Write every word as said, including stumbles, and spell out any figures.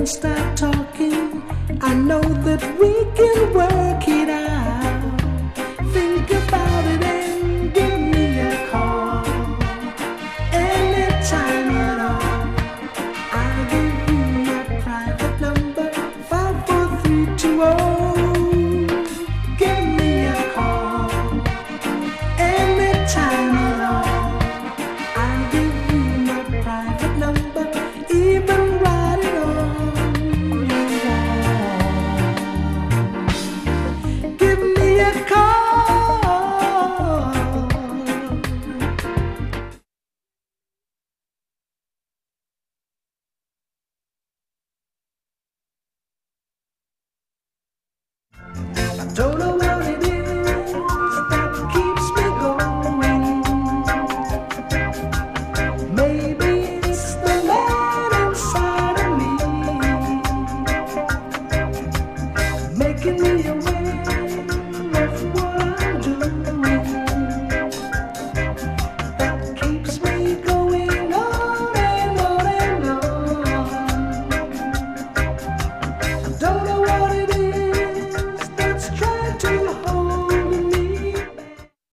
and start talking. I know that we can work it out. Think about it and give me a call. Anytime at all. I'll give you my private number, five four three two zero. Give me a call. Anytime at all. I'll give you my private number, even write it on your wall. Give me a call. I don't know